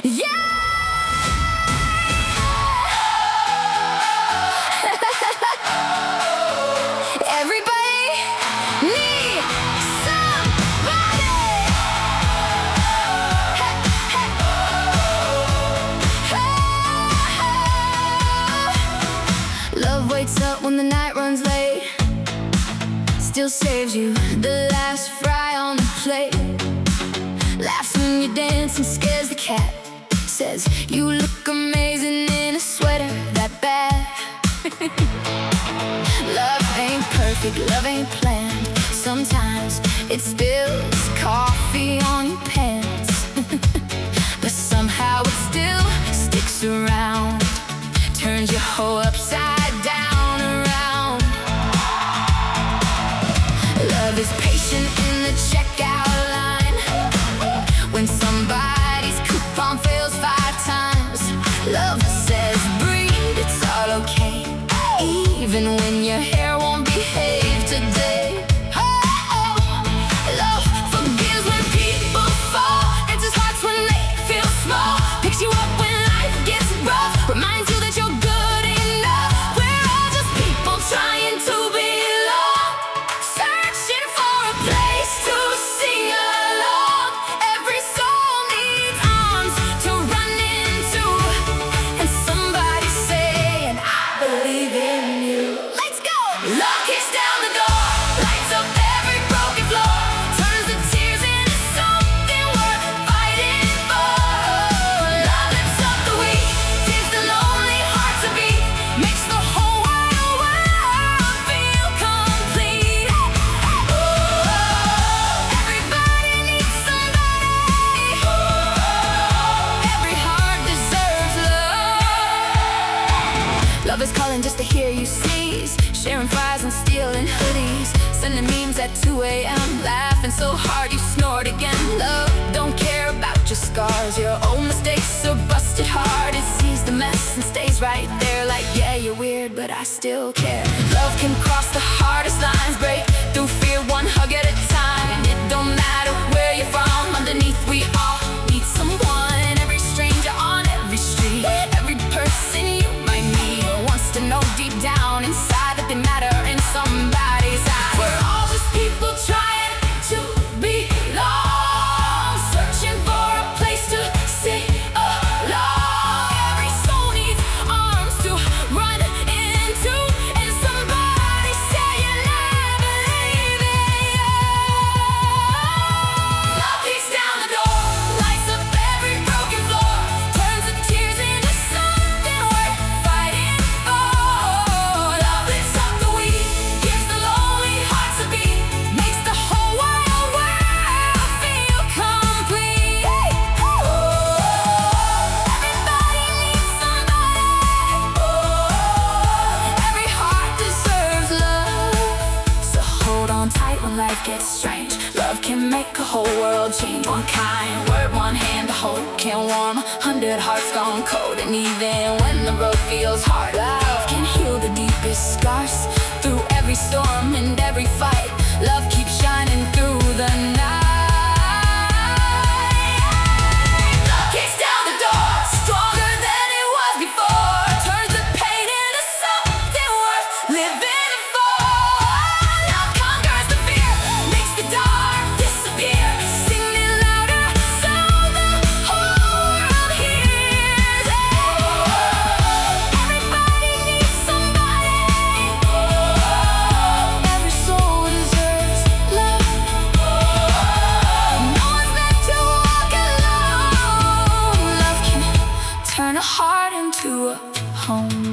Yeah! Everybody needs somebody. Love wakes up when the night runs late, still saves you the last fry on the plate. Laughs when you dance and scares the cat. Says you look amazing in a sweater that bad. Love ain't perfect, love ain't planned. Sometimes it spills coffee on your pants. But somehow it still sticks around, turns your whole upside down around. Love is patient in the checkout line, when somebody's coupon fails 5 times. Love says breathe, it's all okay, even when your hair won't behave today. Oh, love forgives when people fall, answers hearts when they feel small, picks you up when life gets rough, reminds you that you're good enough. We're all just people trying to belong, searching for a place to sing along. Every soul needs arms to run into, and somebody saying, I believe in you. Let's go! Love kicks down the door, lights up every broken floor, turns the tears into something worth fighting for. Love lifts up the weak, gives the lonely hearts a beat, makes the whole wide world feel complete. Everybody needs somebody. Every heart deserves love. Love is calling just to hear you sneeze, sharing fries and stealing hoodies, sending memes at 2 a.m., laughing so hard you snort again. Love don't care about your scars, your own mistakes or busted heart. It sees the mess and stays right there like, yeah, you're weird, but I still care. Love can cross the hardest lines, break through fear one hug at a time. And it don't matter where you're from, underneath we all need someone. Every stranger on every street, every person you might meet wants to know deep down inside that they matter in somebody's eyes. We're all just people trying to belong, searching for a place to sing along. Every soul needs arms to run into, and somebody saying, I believe in you. Love kicks down the door, lights up every broken floor, turns the tears into something worth fighting for. Love lifts up the weak, gives the lonely hearts a beat, makes the whole wide world feel complete. Everybody needs somebody. Every heart deserves love. So hold on tight when life gets strange. Love can make a whole world change. One kind word, one hand to hold can warm 100 hearts gone cold. And even when the road feels hard, love can heal the deepest scars. Through every storm and every fight, love keeps shining through the night. Love kicks down the door, stronger than it was before, turns the pain into something worth living for. Love conquers the fear, makes the dark disappear, sing it louder so the whole world hears. Everybody needs somebody. Every soul deserves love. No one's meant to walk alone. Love can turn a heart into a home.